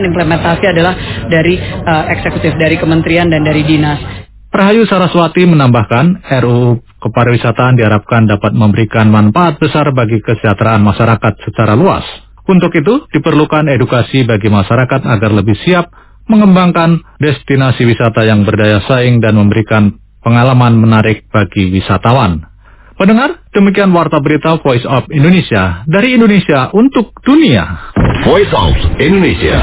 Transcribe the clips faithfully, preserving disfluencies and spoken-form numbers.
Implementasi adalah dari uh, eksekutif, dari kementerian dan dari dinas. Rahayu Saraswati menambahkan, R U U Kepariwisataan diharapkan dapat memberikan manfaat besar bagi kesejahteraan masyarakat secara luas. Untuk itu, diperlukan edukasi bagi masyarakat agar lebih siap mengembangkan destinasi wisata yang berdaya saing dan memberikan pengalaman menarik bagi wisatawan. Pendengar, demikian Warta Berita Voice of Indonesia dari Indonesia untuk dunia. Voice of Indonesia.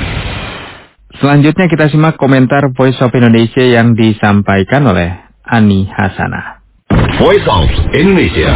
Selanjutnya kita simak komentar Voice of Indonesia yang disampaikan oleh Ani Hasanah. Voice of Indonesia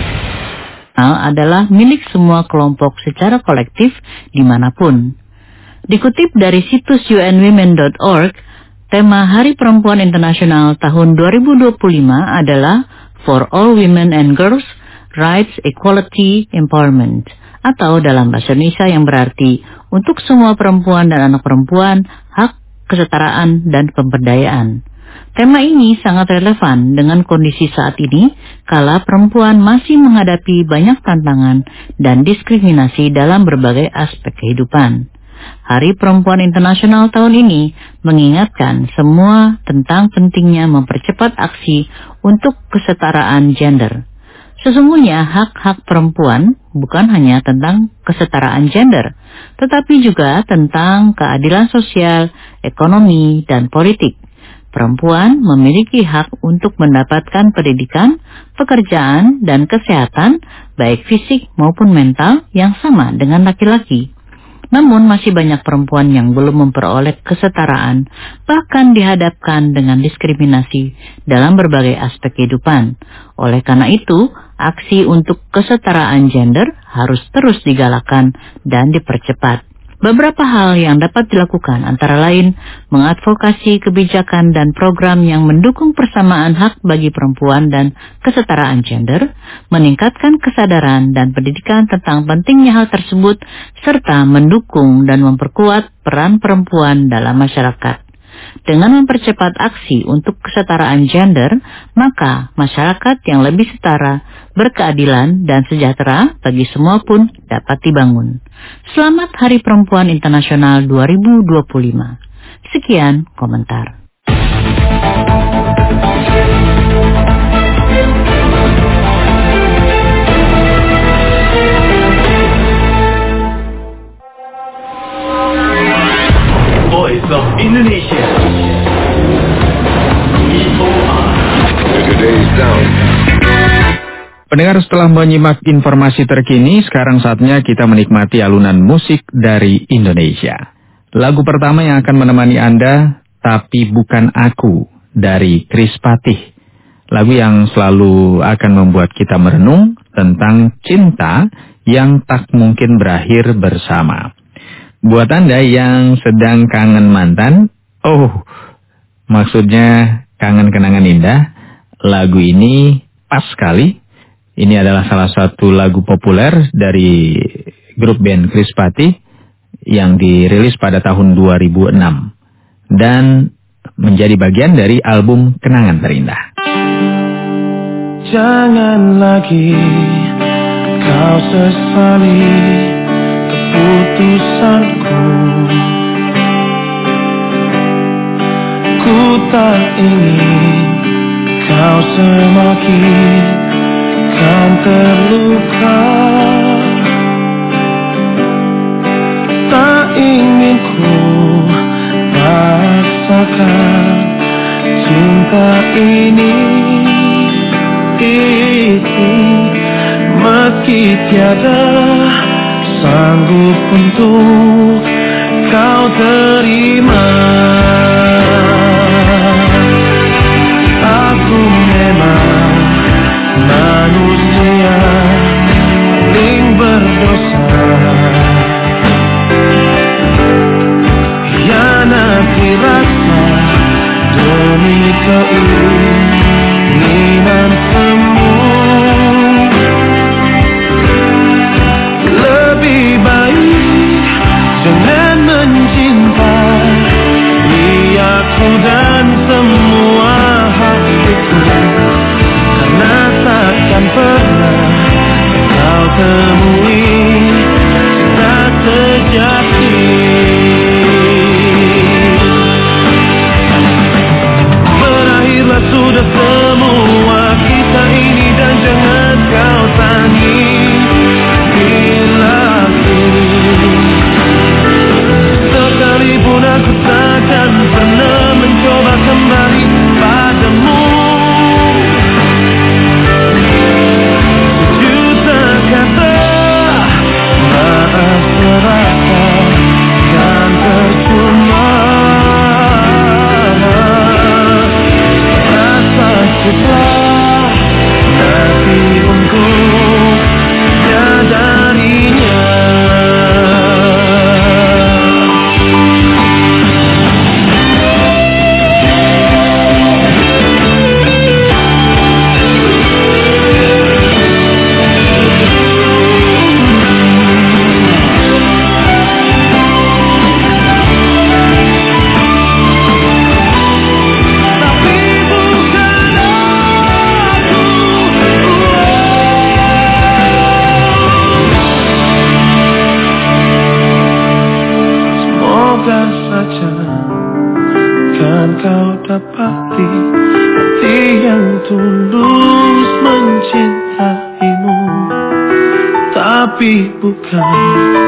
adalah milik semua kelompok secara kolektif dimanapun. Dikutip dari situs u n women dot org, tema Hari Perempuan Internasional tahun dua ribu dua puluh lima adalah For All Women and Girls, Rights, Equality, Empowerment, atau dalam bahasa Indonesia yang berarti untuk semua perempuan dan anak perempuan, hak, kesetaraan, dan pemberdayaan. Tema ini sangat relevan dengan kondisi saat ini, kala perempuan masih menghadapi banyak tantangan dan diskriminasi dalam berbagai aspek kehidupan. Hari Perempuan Internasional tahun ini mengingatkan semua tentang pentingnya mempercepat aksi untuk kesetaraan gender. Sesungguhnya hak-hak perempuan bukan hanya tentang kesetaraan gender, tetapi juga tentang keadilan sosial, ekonomi, dan politik. Perempuan memiliki hak untuk mendapatkan pendidikan, pekerjaan, dan kesehatan, baik fisik maupun mental yang sama dengan laki-laki. Namun masih banyak perempuan yang belum memperoleh kesetaraan, bahkan dihadapkan dengan diskriminasi dalam berbagai aspek kehidupan. Oleh karena itu, aksi untuk kesetaraan gender harus terus digalakkan dan dipercepat. Beberapa hal yang dapat dilakukan antara lain mengadvokasi kebijakan dan program yang mendukung persamaan hak bagi perempuan dan kesetaraan gender, meningkatkan kesadaran dan pendidikan tentang pentingnya hal tersebut, serta mendukung dan memperkuat peran perempuan dalam masyarakat. Dengan mempercepat aksi untuk kesetaraan gender, maka masyarakat yang lebih setara, berkeadilan, dan sejahtera bagi semua pun dapat dibangun. Selamat Hari Perempuan Internasional dua ribu dua puluh lima. Sekian komentar. Voice of Indonesia. Today's Sound. Pendengar, setelah menyimak informasi terkini, sekarang saatnya kita menikmati alunan musik dari Indonesia. Lagu pertama yang akan menemani Anda, Tapi Bukan Aku, dari Chris Patih. Lagu yang selalu akan membuat kita merenung tentang cinta yang tak mungkin berakhir bersama. Buat Anda yang sedang kangen mantan, oh, maksudnya kangen kenangan indah, lagu ini pas sekali. Ini adalah salah satu lagu populer dari grup band Chris Patih yang dirilis pada tahun dua ribu enam dan menjadi bagian dari album Kenangan Terindah. Jangan lagi kau sesali keputusanku. Ku tak ingin kau semakin kan terluka. Tak ingin ku paksakan cinta ini, meski tiada sanggup untuk kau terima. Aku memang manusia paling berdosa, hianati rasa demi keinginan semu. Lebih baik jangan mencinta saja kan kau dapati hati yang tulus mencintaimu, tapi bukan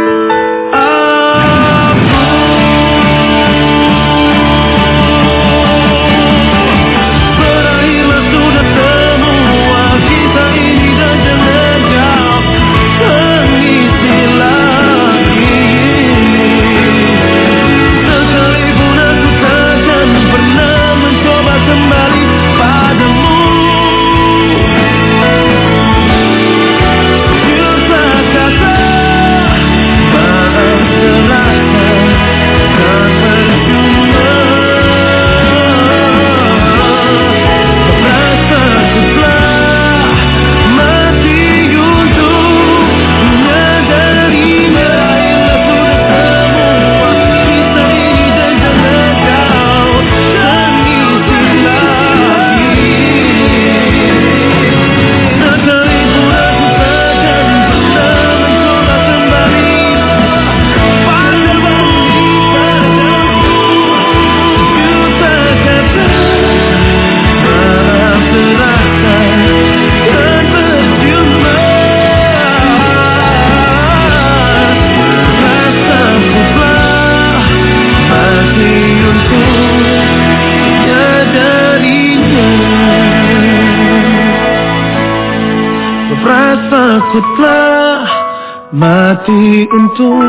takutlah mati untuk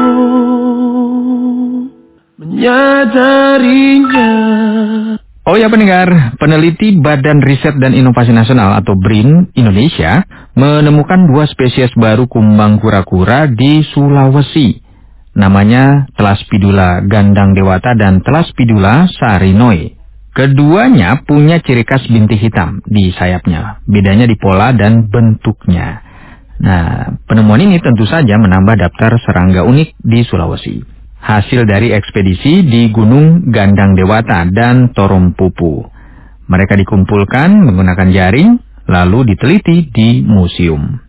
menyadarinya. Oh ya pendengar, peneliti Badan Riset dan Inovasi Nasional atau BRIN Indonesia menemukan dua spesies baru kumbang kura-kura di Sulawesi. Namanya Telaspidula gandang dewata dan Telaspidula sarinoi. Keduanya punya ciri khas bintik hitam di sayapnya. Bedanya di pola dan bentuknya. Nah, penemuan ini tentu saja menambah daftar serangga unik di Sulawesi. Hasil dari ekspedisi di Gunung Gandang Dewata dan Torompupu. Mereka dikumpulkan menggunakan jaring, lalu diteliti di museum.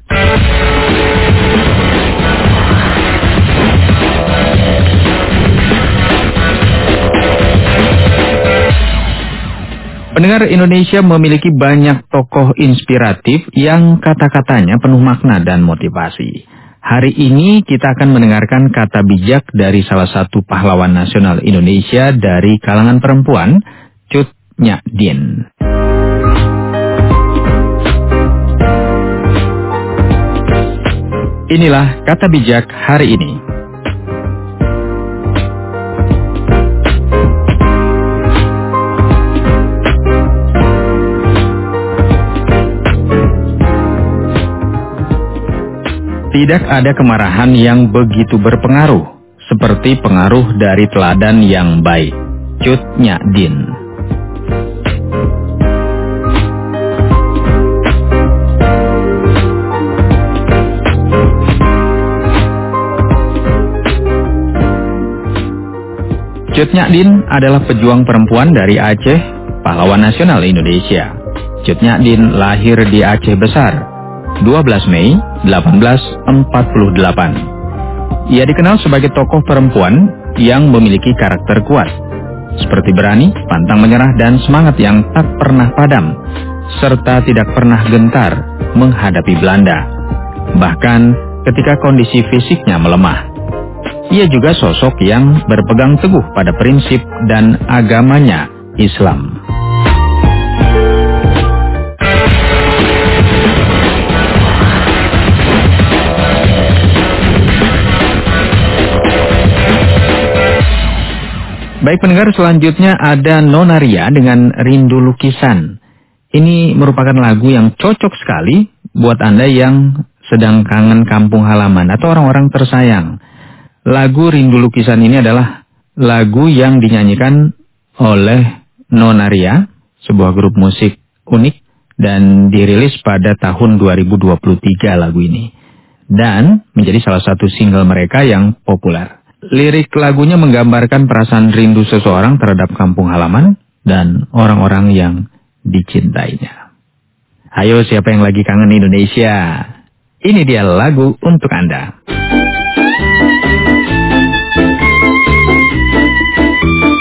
Pendengar, Indonesia memiliki banyak tokoh inspiratif yang kata-katanya penuh makna dan motivasi. Hari ini kita akan mendengarkan kata bijak dari salah satu pahlawan nasional Indonesia dari kalangan perempuan, Cut Nyak Dien. Inilah kata bijak hari ini. Tidak ada kemarahan yang begitu berpengaruh, seperti pengaruh dari teladan yang baik. Cut Nyak Dien. Cut Nyak Dien adalah pejuang perempuan dari Aceh, pahlawan nasional Indonesia. Cut Nyak Dien lahir di Aceh Besar, dua belas Mei delapan belas empat puluh delapan. Ia dikenal sebagai tokoh perempuan yang memiliki karakter kuat, seperti berani, pantang menyerah, dan semangat yang tak pernah padam, serta tidak pernah gentar menghadapi Belanda. Bahkan ketika kondisi fisiknya melemah. Ia juga sosok yang berpegang teguh pada prinsip dan agamanya, Islam. Baik pendengar, selanjutnya ada Nona Ria dengan Rindu Lukisan. Ini merupakan lagu yang cocok sekali buat Anda yang sedang kangen kampung halaman atau orang-orang tersayang. Lagu Rindu Lukisan ini adalah lagu yang dinyanyikan oleh Nona Ria, sebuah grup musik unik, dan dirilis pada tahun dua ribu dua puluh tiga lagu ini. Dan menjadi salah satu single mereka yang populer. Lirik lagunya menggambarkan perasaan rindu seseorang terhadap kampung halaman dan orang-orang yang dicintainya. Ayo, siapa yang lagi kangen Indonesia? Ini dia lagu untuk Anda.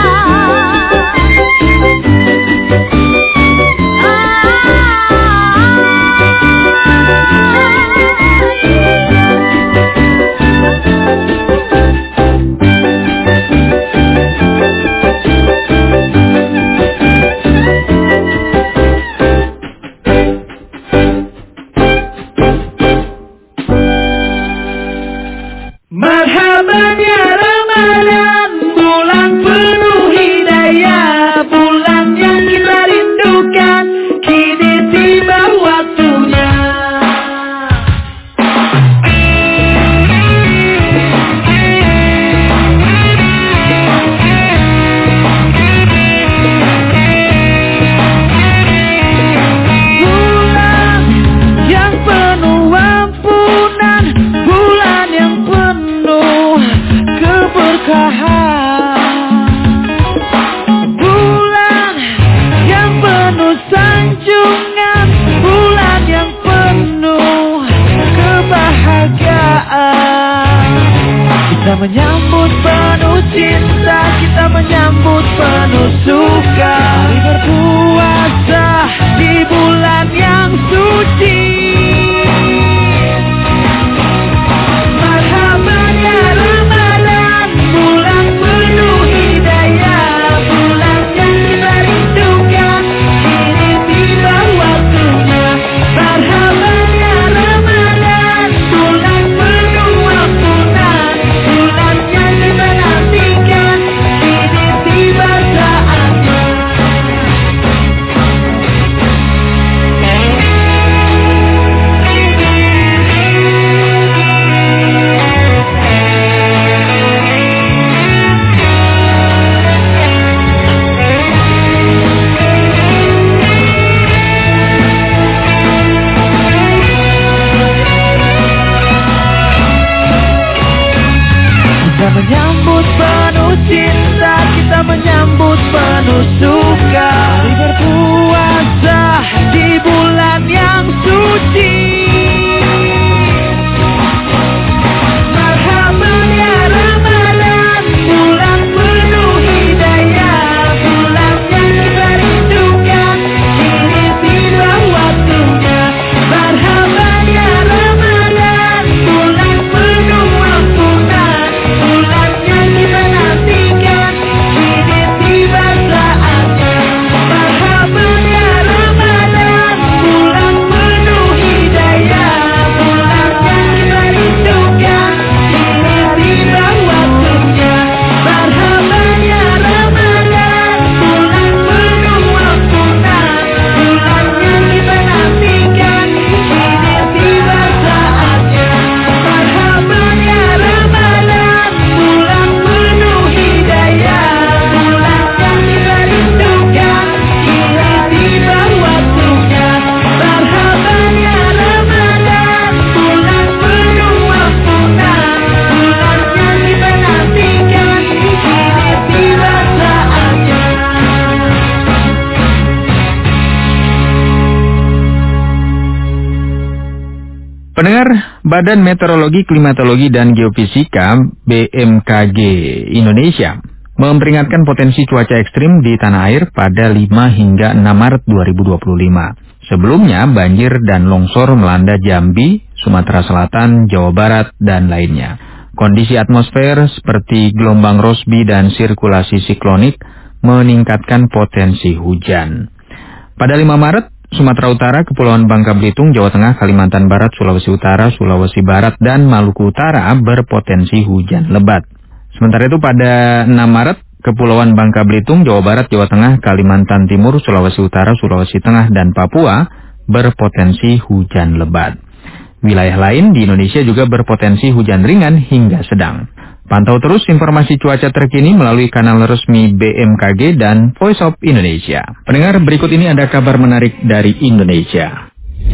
Pendengar, Badan Meteorologi, Klimatologi, dan Geofisika B M K G Indonesia memperingatkan potensi cuaca ekstrim di tanah air pada lima hingga enam Maret dua ribu dua puluh lima. Sebelumnya, banjir dan longsor melanda Jambi, Sumatera Selatan, Jawa Barat, dan lainnya. Kondisi atmosfer seperti gelombang Rossby dan sirkulasi siklonik meningkatkan potensi hujan. Pada lima Maret, Sumatera Utara, Kepulauan Bangka Belitung, Jawa Tengah, Kalimantan Barat, Sulawesi Utara, Sulawesi Barat, dan Maluku Utara berpotensi hujan lebat. Sementara itu pada enam Maret, Kepulauan Bangka Belitung, Jawa Barat, Jawa Tengah, Kalimantan Timur, Sulawesi Utara, Sulawesi Tengah, dan Papua berpotensi hujan lebat. Wilayah lain di Indonesia juga berpotensi hujan ringan hingga sedang. Pantau terus informasi cuaca terkini melalui kanal resmi B M K G dan Voice of Indonesia. Pendengar, berikut ini ada kabar menarik dari Indonesia.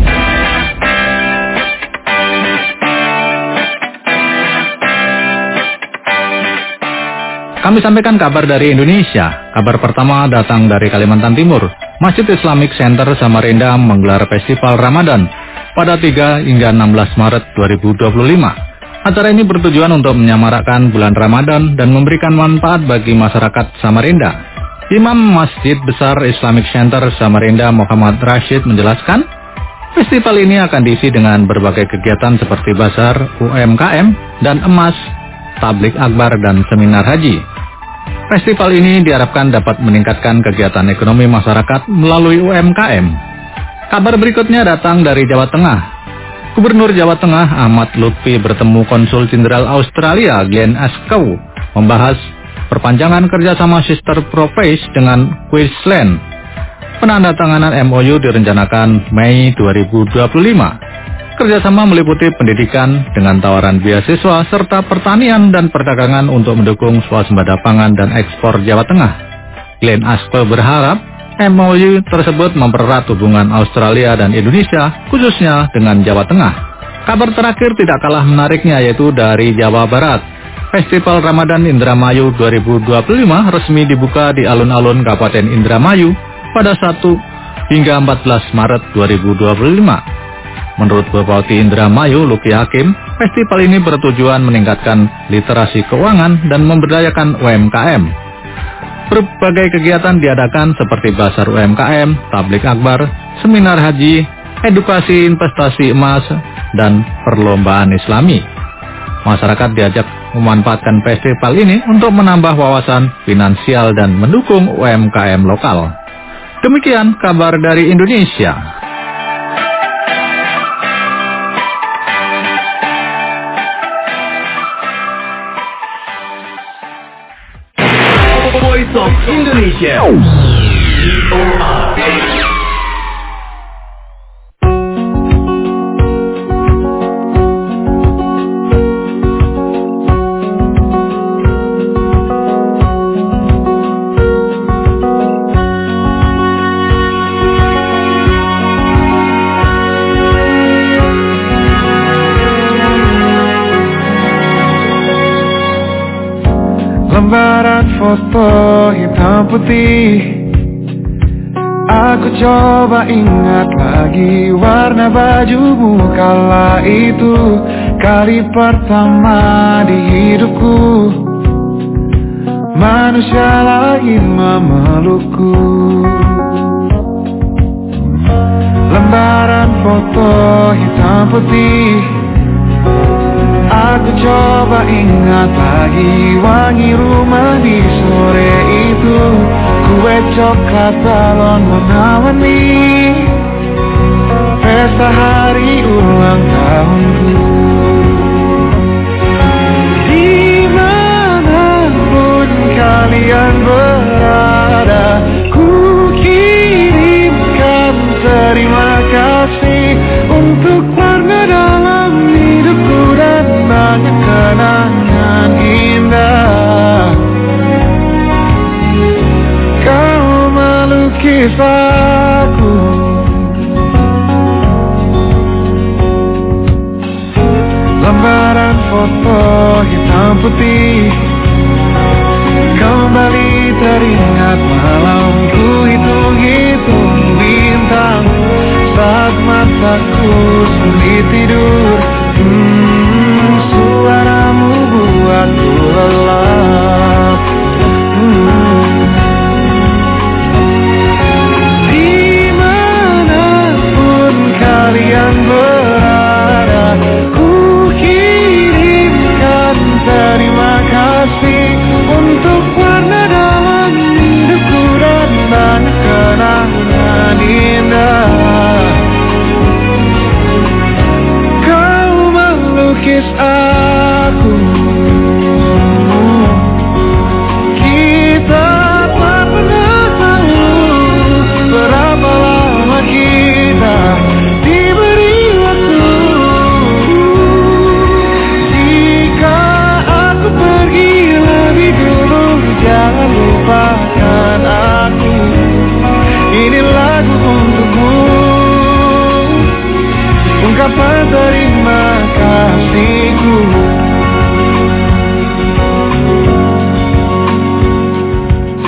Kami sampaikan kabar dari Indonesia. Kabar pertama datang dari Kalimantan Timur. Masjid Islamic Center Samarinda menggelar Festival Ramadan pada tiga hingga enam belas Maret dua ribu dua puluh lima. Acara ini bertujuan untuk menyemarakkan bulan Ramadan dan memberikan manfaat bagi masyarakat Samarinda. Imam Masjid Besar Islamic Center Samarinda Muhammad Rashid menjelaskan, festival ini akan diisi dengan berbagai kegiatan seperti bazar, U M K M, dan emas, tablik akbar, dan seminar haji. Festival ini diharapkan dapat meningkatkan kegiatan ekonomi masyarakat melalui U M K M. Kabar berikutnya datang dari Jawa Tengah. Gubernur Jawa Tengah Ahmad Lutfi bertemu Konsul Jenderal Australia Glenn Askow membahas perpanjangan kerjasama Sister Province dengan Queensland. Penandatanganan M O U direncanakan Mei dua ribu dua puluh lima. Kerjasama meliputi pendidikan dengan tawaran beasiswa serta pertanian dan perdagangan untuk mendukung swasembada pangan dan ekspor Jawa Tengah. Glenn Askow berharap M O U tersebut mempererat hubungan Australia dan Indonesia, khususnya dengan Jawa Tengah. Kabar terakhir tidak kalah menariknya yaitu dari Jawa Barat. Festival Ramadan Indramayu dua ribu dua puluh lima resmi dibuka di alun-alun Kabupaten Indramayu pada satu hingga empat belas Maret dua ribu dua puluh lima. Menurut Bupati Indramayu, Luki Hakim, festival ini bertujuan meningkatkan literasi keuangan dan memberdayakan U M K M. Berbagai kegiatan diadakan seperti bazar U M K M, tablik akbar, seminar haji, edukasi investasi emas, dan perlombaan islami. Masyarakat diajak memanfaatkan festival ini untuk menambah wawasan finansial dan mendukung U M K M lokal. Demikian kabar dari Indonesia. Voice of Indonesia. V O R. Lembaran foto hitam putih, aku coba ingat lagi warna bajumu kala itu, kali pertama di hidupku manusia lain memelukku. Lembaran foto hitam putih, aku coba ingat lagi wangi rumah di sore itu, kue coklat balon warna-warni, pesta hari ulang tahunku. Dimanapun kalian berada, ku kirimkan terima kasih untuk warna dalam hidupku dan banyak kenangan indah. Kau melukis aku, lembaran foto hitam putih, kembali teringat malamku hitung-hitung bintang saat mataku sulit tidur. Hmm, suaramu buatku lelap. Hmm. Dimanapun kalian berada, ku kirimkan terima kasih untuk warna dalam hidupku dan banyak kenangan indah. Kau melukis aku, kita tak pernah tahu berapa lama kita diberi waktu. Jika aku pergi lebih dulu, jangan lupakan aku. Ini lagu untukmu, ungkapan terima kasihku.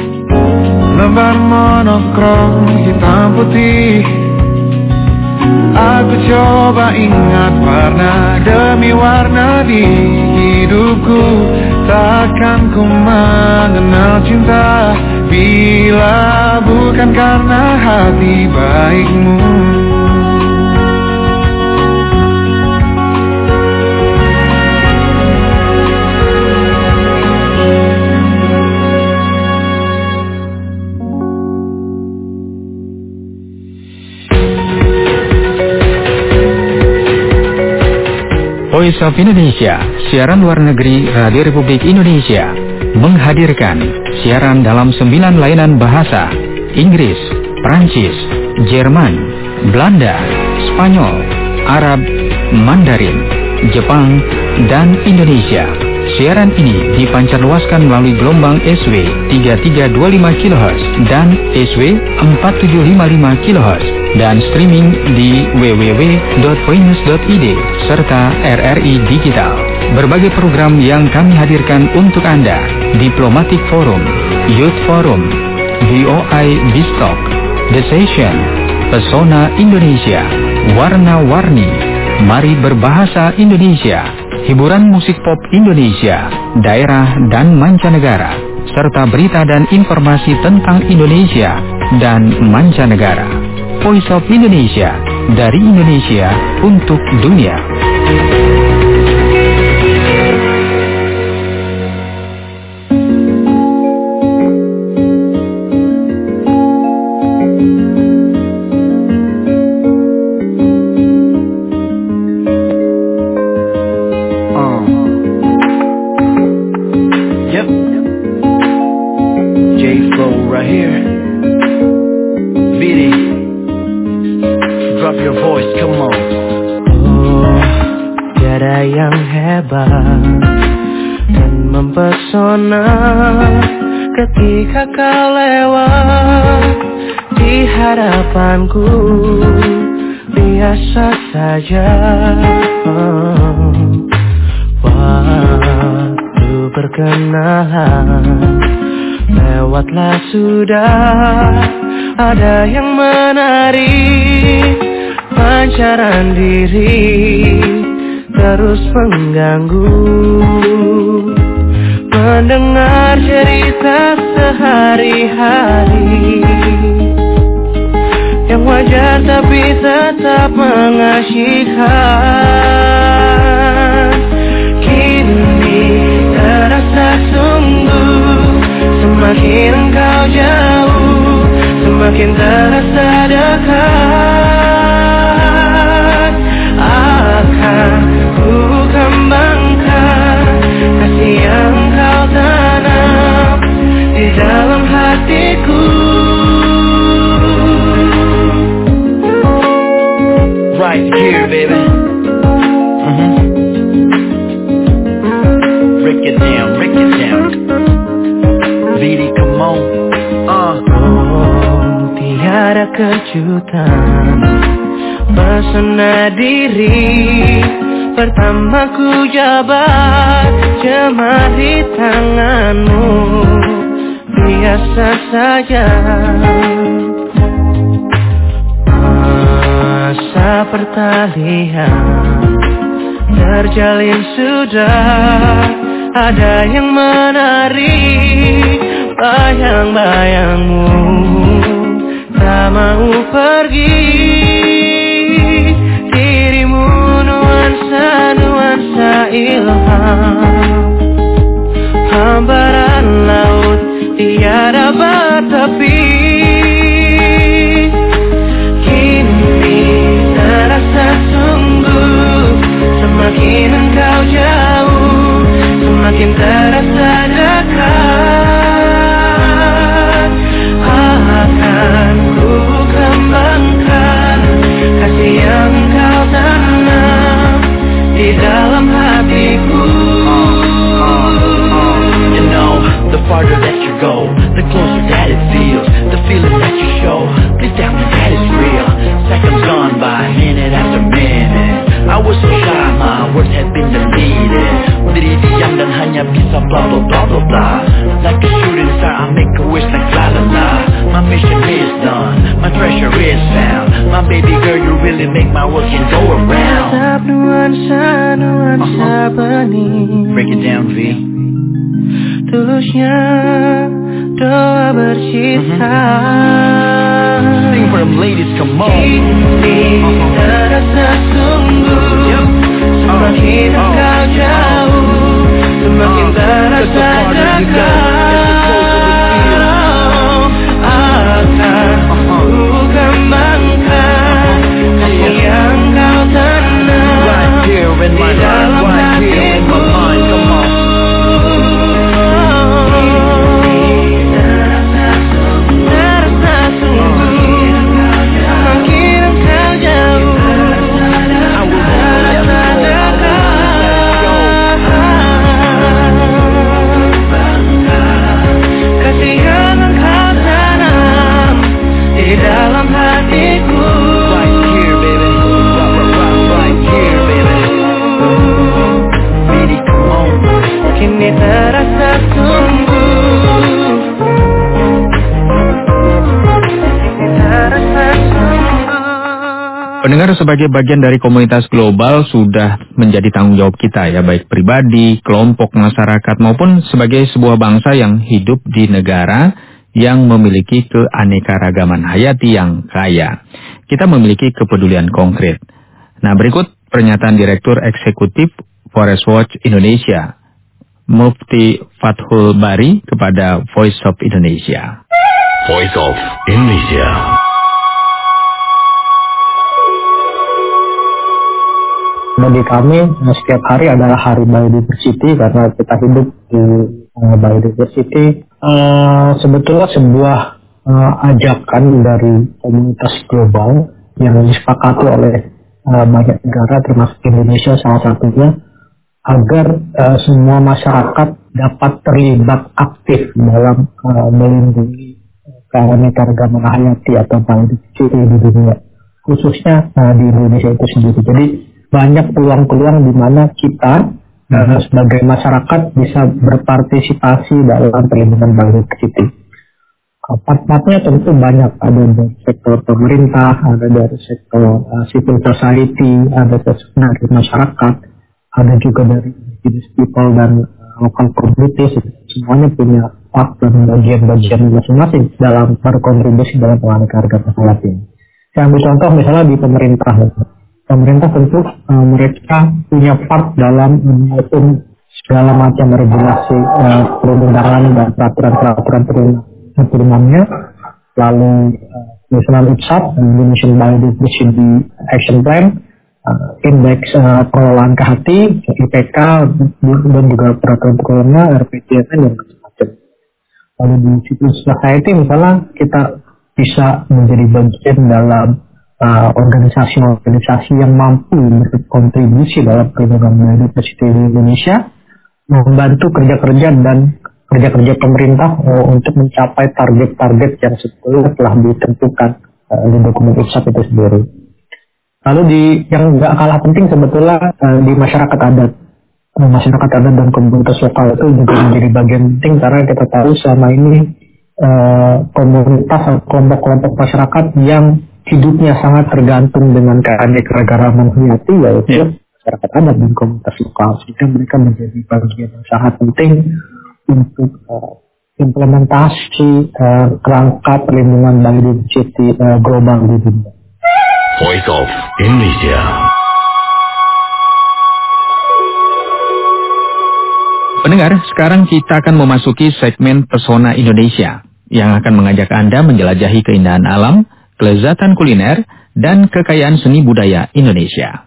Lembar monokrom hitam putih, Aku coba ingat warna demi warna di hidupku. Takkan ku mengenal cinta bila bukan karena hati baikmu. Voice of Indonesia, siaran luar negeri Radio Republik Indonesia, menghadirkan siaran dalam sembilan layanan bahasa: Inggris, Prancis, Jerman, Belanda, Spanyol, Arab, Mandarin, Jepang, dan Indonesia. Siaran ini dipancarluaskan melalui gelombang S W tiga tiga dua lima kilohertz dan S W empat tujuh lima lima kilohertz dan streaming di w w w dot voinews dot i d serta R R I Digital. Berbagai program yang kami hadirkan untuk Anda: Diplomatic Forum, Youth Forum, V O I Bistalk, The Session, Pesona Indonesia, Warna-Warni, Mari Berbahasa Indonesia, hiburan musik pop Indonesia, daerah dan mancanegara, serta berita dan informasi tentang Indonesia dan mancanegara. Voice of Indonesia, dari Indonesia untuk dunia. Ketika kau lewat di hadapanku, biasa saja. oh, Waktu perkenalan lewatlah sudah. Ada yang menarik, pancaran diri terus mengganggu. Mendengar cerita sehari-hari yang wajar tapi tetap mengasyikkan. Kini terasa sungguh, semakin engkau jauh, semakin terasa dekat. Akan ku kembangkan kasih yang kau tanam di dalam hatiku. Right here, baby. Mm-hmm. Break it down, break it down. Vidi, come on. Uh. Oh, tiada kejutan, pesona diri pertama ku jabat, jemari tanganmu, biasa saja. Masa pertalian terjalin sudah, ada yang menarik bayang-bayangmu, tak mau pergi. Dirimu nuansa-nuansa ilham, hamparan laut tiada bertepi. Kini terasa sungguh, semakin engkau jauh, semakin terasa dekat. Akan ku kembangkan kasih yang kau tanam di dalam hatiku. You know, the farther that you go, the closer that it feels. The feeling that you show, deep down that is real. Seconds gone by, minute after minute. I was so shy, my words had been deleted. Diri diam dan hanya bisa blah blah blah blah blah. Like a shooting star, I make a wish like la la la. My mission is done, my treasure is found. My baby girl, you really really make my working go around. Setiap nuansa, nuansa bening. Break it down, V. Tulusnya doa bersisa. Sing for them ladies, come on. Ini terasa sungguh. Semakin engkau jauh, semakin terasa dekat. Akan ku kembangkan kasih yang kau tanam Right here in my heart, right here in my mind, come on. Terasa sungguh, semakin engkau jauh, terasa dekat. Kasih yang engkau tanam di dalam hatiku. Right here, baby. Right, right, right, right here, baby. Baby, come on. Kini terasa sungguh, kini terasa sungguh. Pendengar, sebagai bagian dari komunitas global sudah menjadi tanggung jawab kita ya, baik pribadi, kelompok masyarakat maupun sebagai sebuah bangsa yang hidup di negara yang memiliki keanekaragaman hayati yang kaya. Kita memiliki kepedulian konkret. Nah, berikut pernyataan Direktur Eksekutif Forest Watch Indonesia, Mufti Fathul Bari kepada Voice of Indonesia. Voice of Indonesia. Bagi kami, setiap hari adalah hari biodiversity karena kita hidup di uh, biodiversity. Uh, sebetulnya sebuah uh, ajakan dari komunitas global yang disepakati oleh uh, banyak negara termasuk Indonesia salah satunya, agar uh, semua masyarakat dapat terlibat aktif dalam uh, melindungi keanekaragaman hayati atau biodiversity di dunia, khususnya uh, di Indonesia itu sendiri. Jadi banyak peluang-peluang di mana kita uh, sebagai masyarakat bisa berpartisipasi dalam perlindungan biodiversity. Part-partnya tentu banyak, ada dari sektor pemerintah, ada dari sektor uh, civil society, ada dari masyarakat, ada juga dari indigenous people dan uh, local communities. Semuanya punya part dan bagian-bagian masing-masing dalam berkontribusi dalam keanekaragaman hayati. Saya ambil contoh misalnya di pemerintah. Pemerintah tentu uh, mereka punya part dalam menghukum segala macam regulasi uh, perundangan dan peraturan-peraturan turunannya. Lalu uh, misalnya I P S A P, Indonesian Biodiversity Action Plan, uh, Indeks uh, Pengelolaan K H T, I P K, dan juga peraturan turunannya, R P J M, dan macam-macam. Lalu di civil society misalnya kita bisa menjadi bagian dalam Uh, organisasi-organisasi yang mampu berkontribusi dalam perlindungan biodiversity di Indonesia, membantu kerja-kerja dan kerja-kerja pemerintah uh, untuk mencapai target-target yang sebetulnya telah ditentukan uh, di dokumen I P S A P itu sendiri. Lalu di yang nggak kalah penting sebetulnya uh, di masyarakat adat, uh, masyarakat adat dan komunitas lokal itu juga menjadi bagian penting karena kita tahu selama ini uh, komunitas atau kelompok-kelompok masyarakat yang hidupnya sangat tergantung dengan keanekaragaman hayati, yaitu yeah. masyarakat adat dan komunitas lokal, sehingga mereka menjadi bagian yang sangat penting untuk uh, implementasi uh, kerangka perlindungan biodiversity uh, global di dunia. Voice of Indonesia. Pendengar, sekarang kita akan memasuki segmen Pesona Indonesia yang akan mengajak Anda menjelajahi keindahan alam, kelezatan kuliner, dan kekayaan seni budaya Indonesia.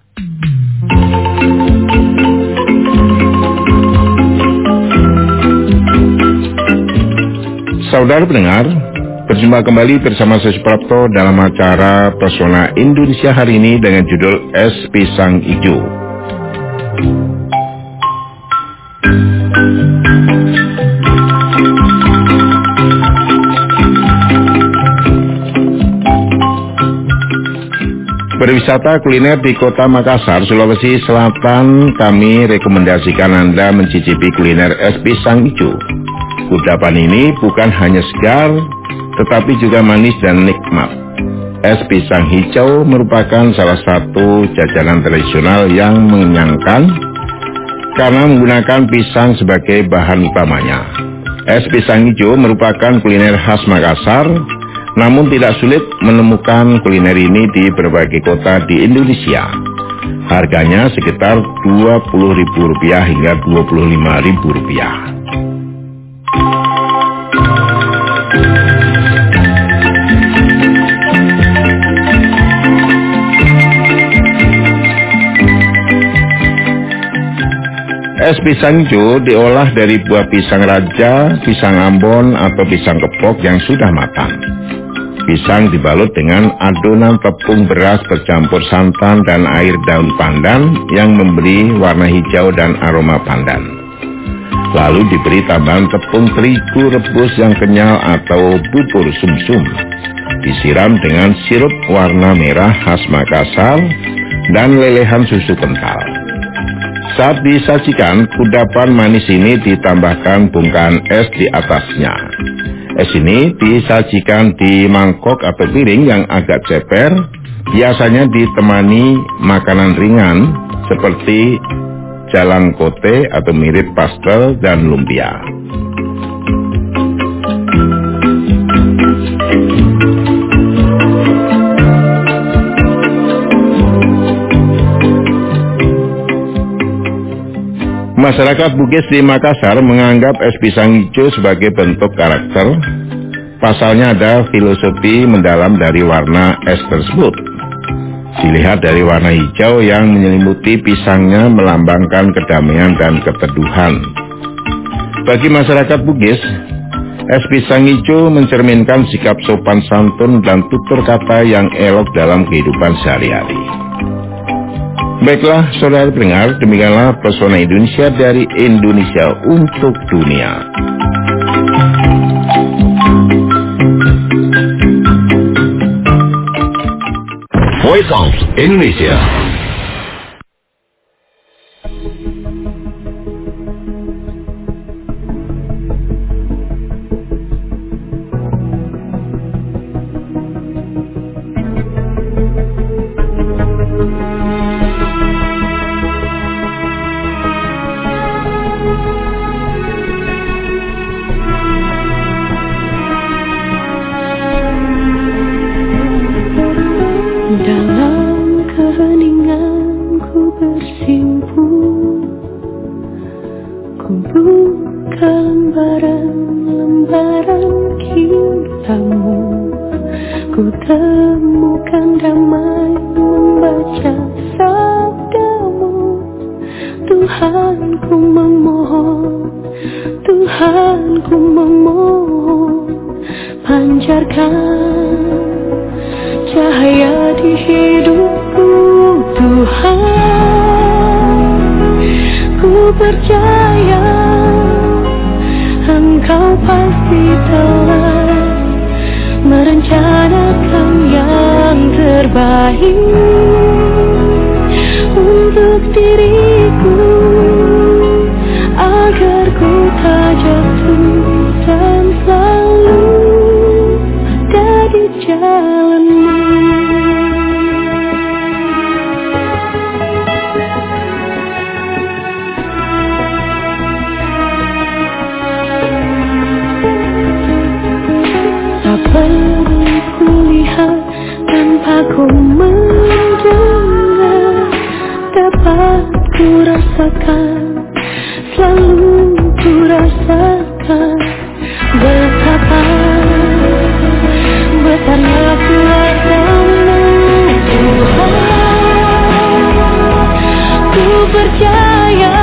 Saudara pendengar, berjumpa kembali bersama saya Suprapto dalam acara Pesona Indonesia hari ini dengan judul Es Pisang Ijo. Berwisata kuliner di Kota Makassar, Sulawesi Selatan, kami rekomendasikan Anda mencicipi kuliner es pisang hijau. Kudapan ini bukan hanya segar, tetapi juga manis dan nikmat. Es pisang hijau merupakan salah satu jajanan tradisional yang mengenyangkan karena menggunakan pisang sebagai bahan utamanya. Es pisang hijau merupakan kuliner khas Makassar, namun tidak sulit menemukan kuliner ini di berbagai kota di Indonesia. Harganya sekitar dua puluh ribu rupiah hingga dua puluh lima ribu rupiah. Es pisang hijau diolah dari buah pisang raja, pisang ambon, atau pisang kepok yang sudah matang. Pisang dibalut dengan adonan tepung beras bercampur santan dan air daun pandan yang memberi warna hijau dan aroma pandan. Lalu diberi tambahan tepung terigu rebus yang kenyal atau bubur sumsum. Disiram dengan sirup warna merah khas Makassar dan lelehan susu kental. Saat disajikan, kudapan manis ini ditambahkan bungkahan es di atasnya. Es ini disajikan di mangkok atau piring yang agak ceper, biasanya ditemani makanan ringan seperti jalang kote atau mirip pastel dan lumpia. Masyarakat Bugis di Makassar menganggap es pisang hijau sebagai bentuk karakter. Pasalnya ada filosofi mendalam dari warna es tersebut. Dilihat dari warna hijau yang menyelimuti pisangnya melambangkan kedamaian dan keteduhan. Bagi masyarakat Bugis, es pisang hijau mencerminkan sikap sopan santun dan tutur kata yang elok dalam kehidupan sehari-hari. Baiklah, saudara pendengar, demikianlah Pesona Indonesia dari Indonesia untuk dunia. Voice of Indonesia. Dalam keheningan ku bersimpuh, ku buka lembaran-lembaran kintamu, ku temukan damai membaca sabdamu. Tuhan ku memohon, Tuhan ku memohon, pancarkan cahaya di hidupku, Tuhan. Ku percaya Engkau pasti telah merencanakan yang terbaik untuk diriku, agar ku tak jatuh dan selalu ada di jalanmu. Tak perlu kulihat tanpa ku mendengar, dapat ku rasakan, selalu ku rasakan betapa besarnya kuasamu, Tuhan. Ku percaya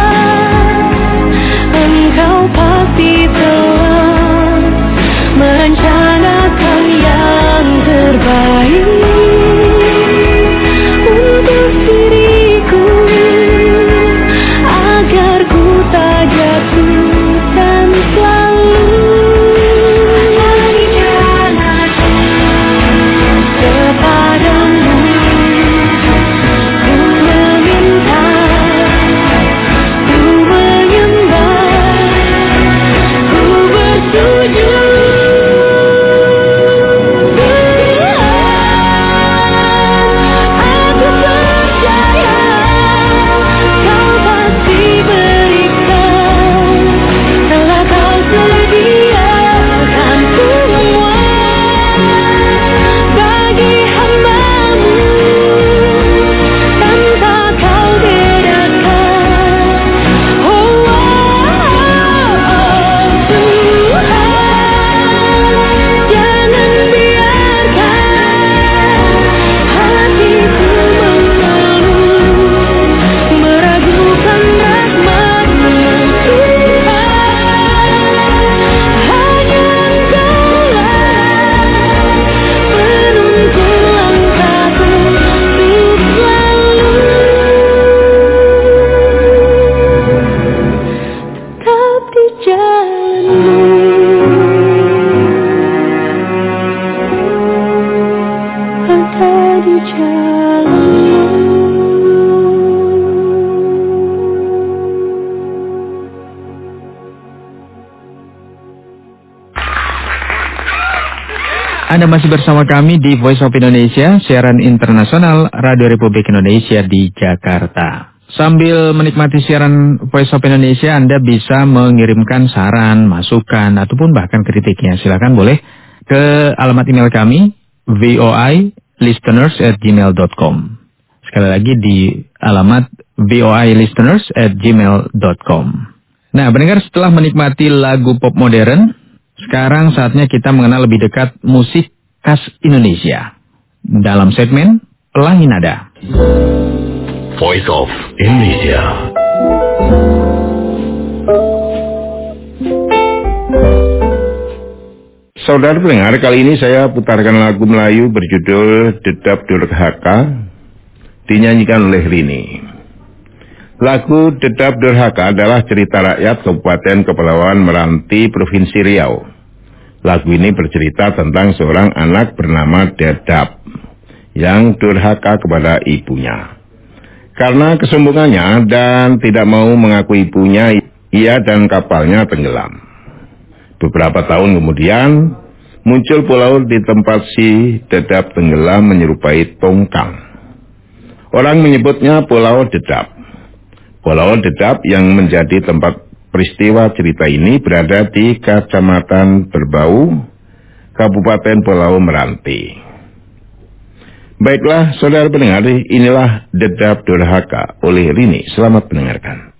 Engkau pasti telah merencanakan yang terbaik untuk diriku, Anda masih bersama kami di Voice of Indonesia, siaran internasional Radio Republik Indonesia di Jakarta. Sambil menikmati siaran Voice of Indonesia, Anda bisa mengirimkan saran, masukan, ataupun bahkan kritiknya. Silakan boleh ke alamat email kami, voilisteners at gmail dot com. Sekali lagi di alamat voilisteners at gmail dot com. Nah, pendengar, setelah menikmati lagu pop modern, sekarang saatnya kita mengenal lebih dekat musik khas Indonesia dalam segmen Pelangi Nada. Voice of Indonesia. Saudara pendengar, kali ini saya putarkan lagu Melayu berjudul Dedap Durhaka, dinyanyikan oleh Rini. Lagu Dedap Durhaka adalah cerita rakyat Kabupaten Kepulauan Meranti, Provinsi Riau. Lagu ini bercerita tentang seorang anak bernama Dedap yang durhaka kepada ibunya. Karena kesombongannya dan tidak mau mengaku ibunya, ia dan kapalnya tenggelam. Beberapa tahun kemudian, muncul pulau di tempat si Dedap tenggelam menyerupai tongkang. Orang menyebutnya Pulau Dedap. Pulau Dedap yang menjadi tempat peristiwa cerita ini berada di Kecamatan Berbau, Kabupaten Pulau Meranti. Baiklah, saudara pendengar, inilah Dedap Durhaka oleh Rini. Selamat mendengarkan.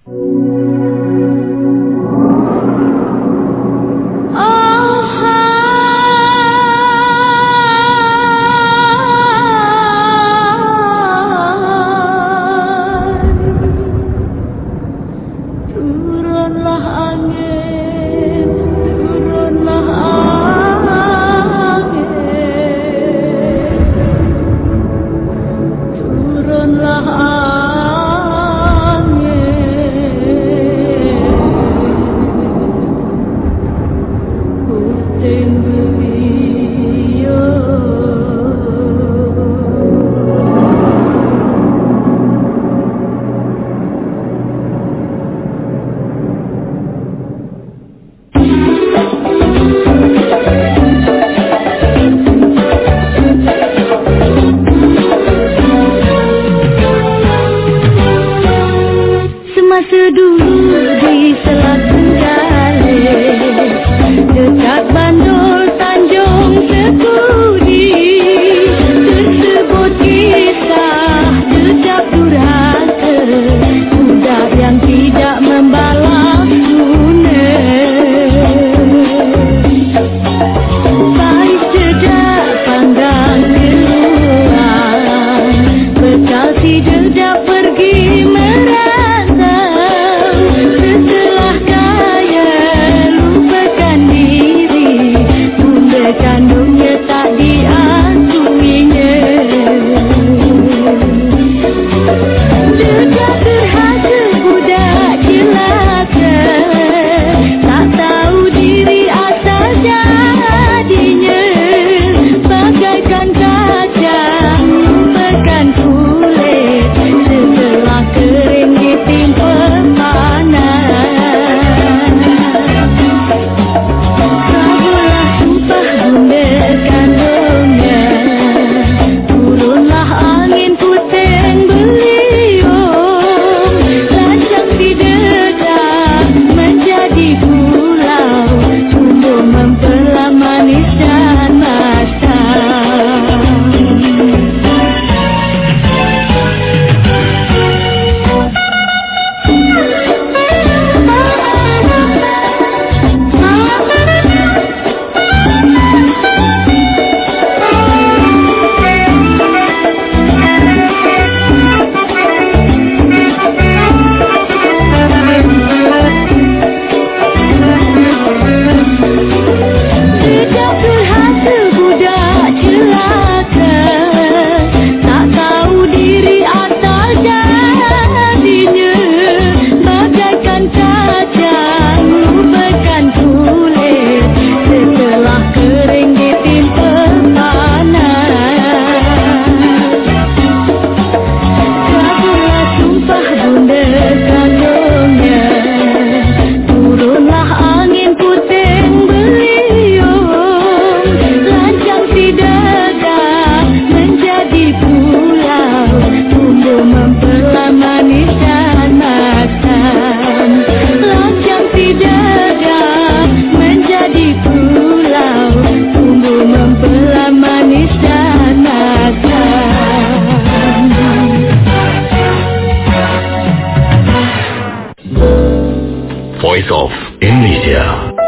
Turunlah angin Voice of Indonesia.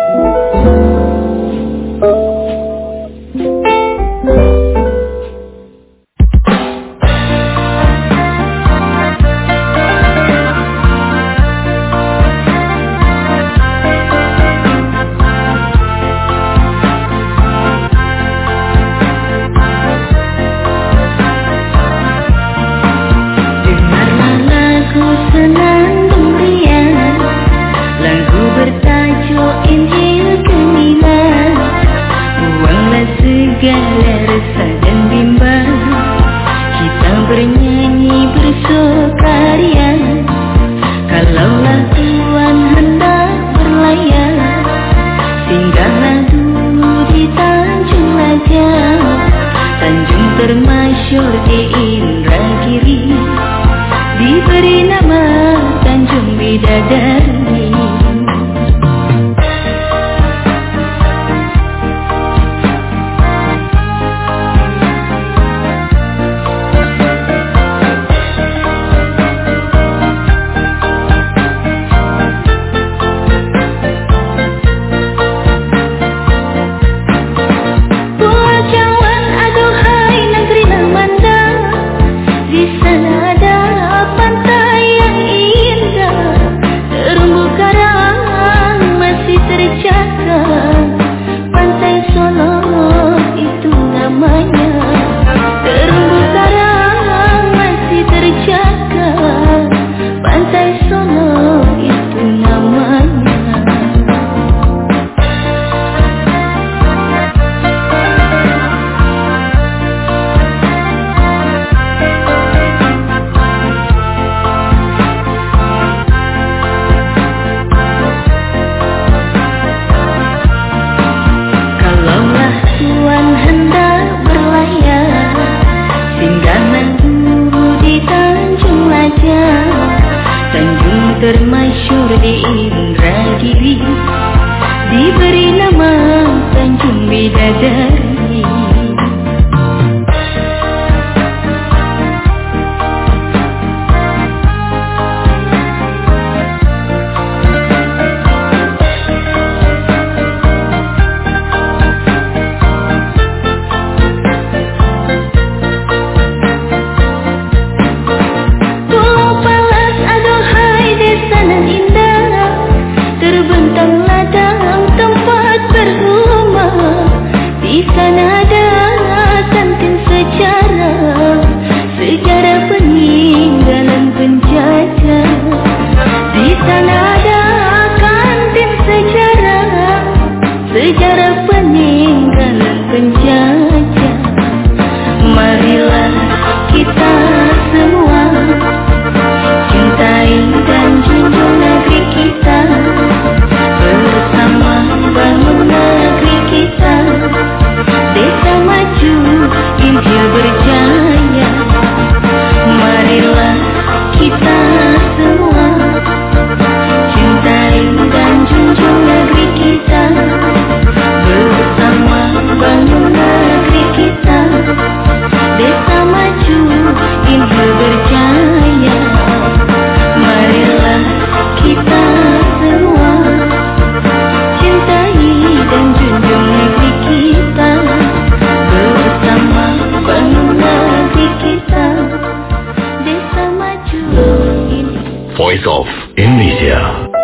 Voice of Indonesia.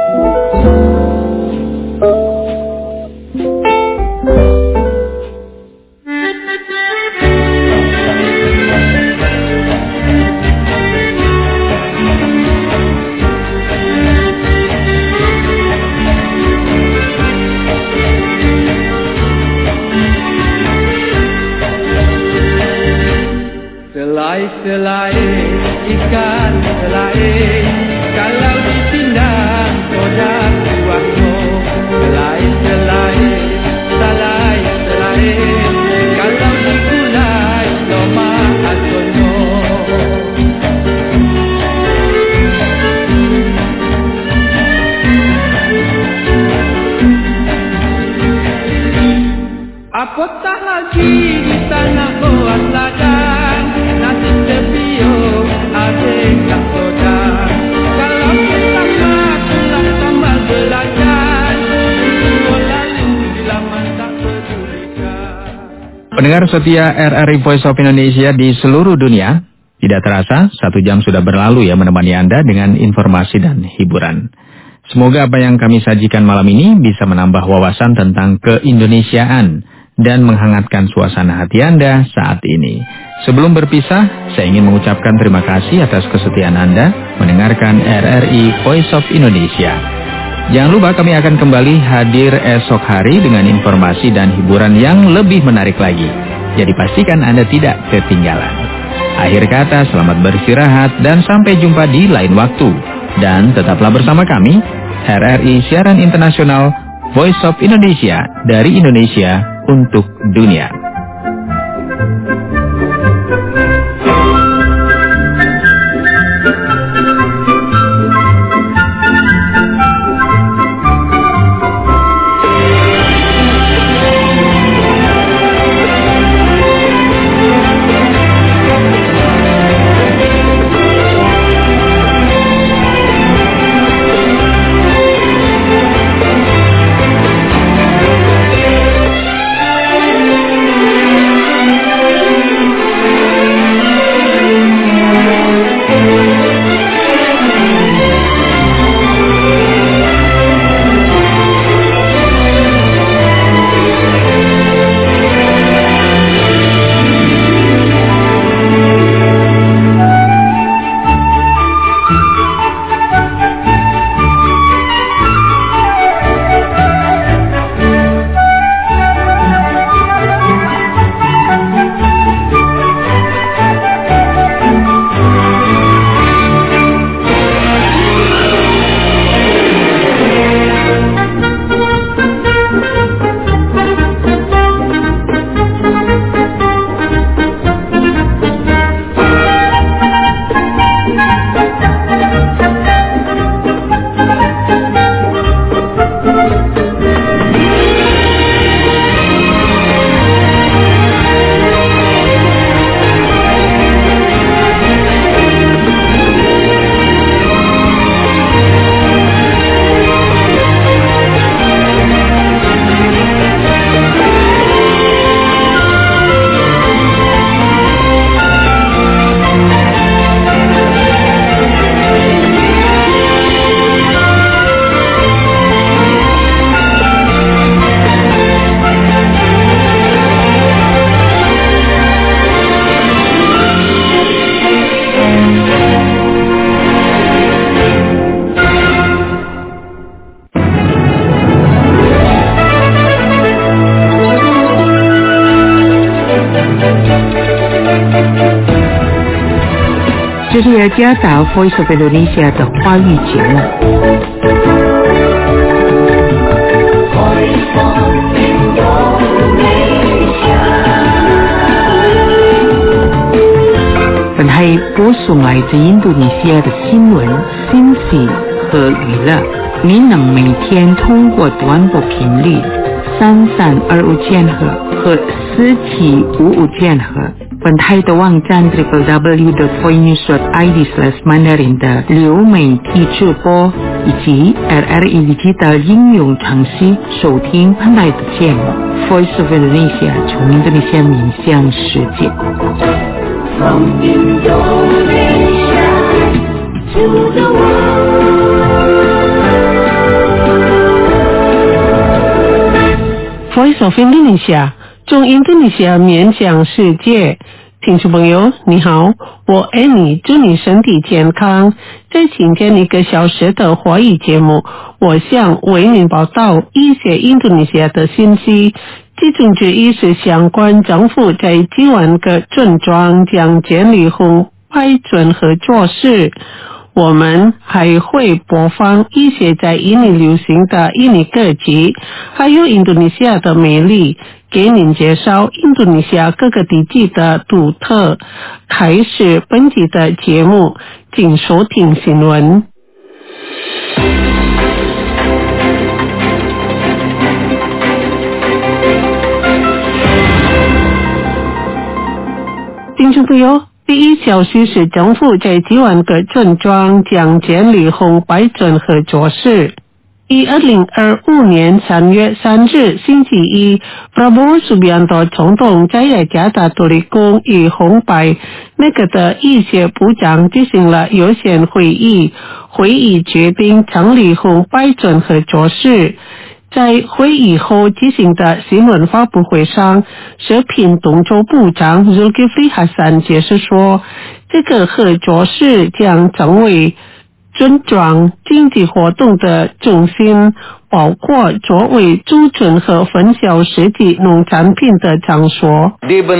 Selai-selai ikan selai, kalau dipindang kodak buahmu. Selai-selai, selai-selai, kalau digulai loma asono. Apatah lagi di tanah bawah ladang, nasi cepio adek tak soda. Kalau bersama pulang sambal belajar. Pendengar setia R R I Voice of Indonesia di seluruh dunia, tidak terasa satu jam sudah berlalu ya menemani Anda dengan informasi dan hiburan. Semoga apa yang kami sajikan malam ini bisa menambah wawasan tentang keindonesiaan dan menghangatkan suasana hati Anda saat ini. Sebelum berpisah, saya ingin mengucapkan terima kasih atas kesetiaan Anda mendengarkan R R I Voice of Indonesia. Jangan lupa kami akan kembali hadir esok hari dengan informasi dan hiburan yang lebih menarik lagi. Jadi pastikan Anda tidak ketinggalan. Akhir kata, selamat beristirahat dan sampai jumpa di lain waktu. Dan tetaplah bersama kami, R R I Siaran Internasional Voice of Indonesia dari Indonesia untuk dunia. 这是由加达 Voice of Indonesia 的华语节目。本台播送来自印度尼西亚的新闻、信息和娱乐。您能每天通过短波频率三三二五千赫和四七五五千赫。本台的网站 double-u double-u double-u dot voinews dot i d slash mandarin 的流媒体直播以及 R R I Digital 应用程序收听本台的节目 Voice of Indonesia 从印度尼西亚面向世界。From Indonesia to the world Voice of Indonesia从印度尼西亚面向世界。听众朋友你好，我 Annie 祝你身体健康。在今天一个小时的华语节目，我想为您报道一些印度尼西亚的信息，其中之一是相关政府在几万个村庄将建立红标准和做事。我们还会播放一些在印尼流行的印尼歌曲，还有印度尼西亚的美丽，给您介绍印度尼西亚各个地区的独特。开始本集的节目，请收听新闻。听众朋友，第一消息是政府在几万个村庄将建立红标准和做事。 以二零二五年三月三日星期一 Prabowo Subianto 总统在雅加达多利宫与红白那个的一些部长进行了优先会议，会议决定成立红白整合作室。在会议后进行的新闻发布会上，食品动作部长 Zulkifli Hasan 解释说，这个合作室将成为尊重经济活动的中心，包括作为储存和分销实际农产品的场所。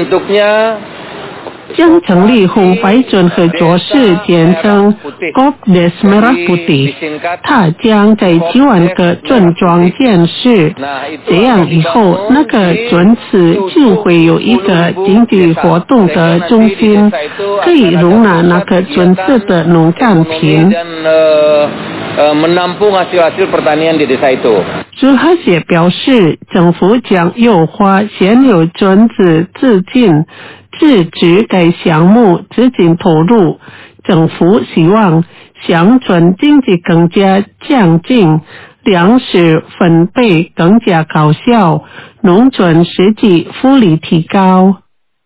将成立红白准合作室，简称 Kopdes Merah Putih， 它将在几万个村庄建设，这样以后那个村子就会有一个经济活动的中心，可以容纳那个村子的农产品。 menampung hasil-hasil pertanian di desa itu. 朱哈也表示，政府将优化现有村子资金，制止该项目资金投入。政府希望乡村经济更加强劲，粮食分配更加高效，农村实际福利提高。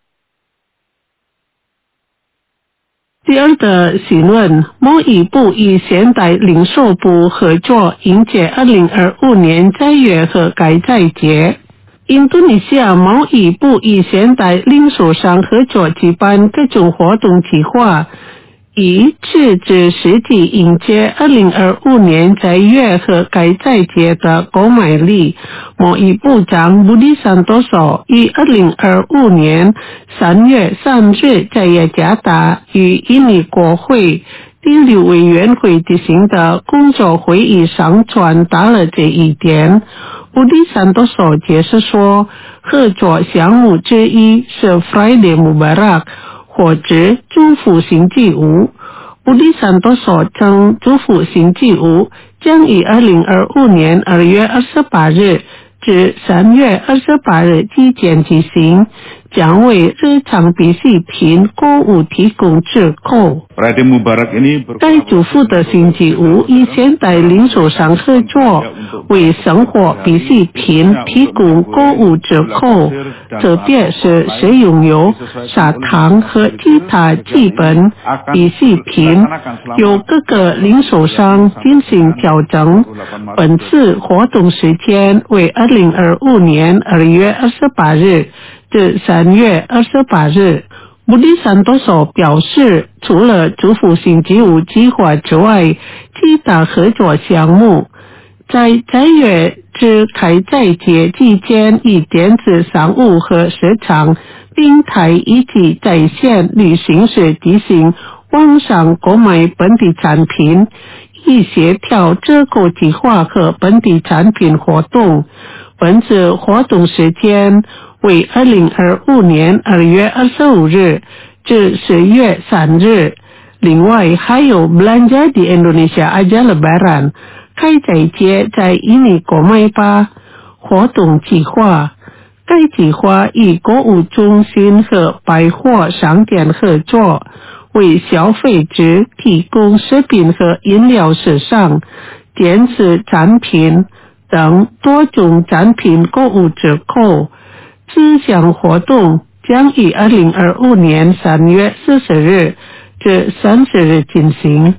第二的新闻，贸易部与现代零售部合作迎接二零二五年斋月和该斋节。印度尼西亚贸易部与现代零售商合作举办各种活动计划，以制止实际迎接二零二五年斋月和该斋节的购买力。贸易部长 Budi Santoso 于二零二五年三月三日在雅加达与印尼国会第六委员会举行的工作会议上传达了这一点。Budi Santoso 解释说，合作项目之一是 Friday Mubarak， 或者祝福星期五。Budi Santoso 称，祝福星期五将于二零二五年二月二十八日至三月二十八日期间举行，将为日常必需品购物提供折扣。该祝福的星期五与现代零售商合作，为生活必需品提供购物折扣，特别是食用油、砂糖和其他基本必需品，由各个零售商进行调整。本次活动时间为二零二五年二月二十八日至三月二十八日。Budi Santoso 表示，除了祝福星期五计划之外，其他合作项目在斋月至开斋节期间以电子商务和市场平台以及在线旅行社进行网上购买本地产品，以协调折扣计划和本地产品活动。本次活动时间为二零二五年二月二十五日至十月三日。另外还有 Belanja di Indonesia Aja Lebaran 开斋节在印尼购买吧活动计划。该计划与购物中心和百货商店合作，为消费者提供食品和饮料时尚、电子产品等多种产品购物折扣。这项活动将于二零二五年三月四十日至三十日进行。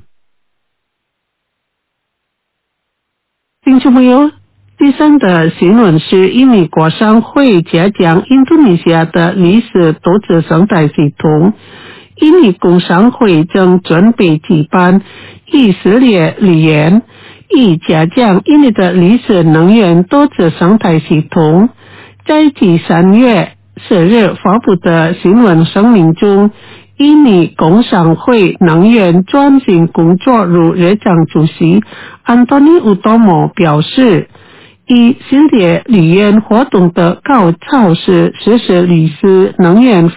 听众朋友，第三的新闻是印尼国商会加强印度尼西亚的历史投资生态系统。印尼工商会正准备举办以色列旅演，以加强印尼的历史能源投资生态系统。在第三月十日发布的新闻声明中，印尼工商会能源转型工作组日常主席 Antoni Utomo 表示，以色列旅演活动的高潮是实施律师能源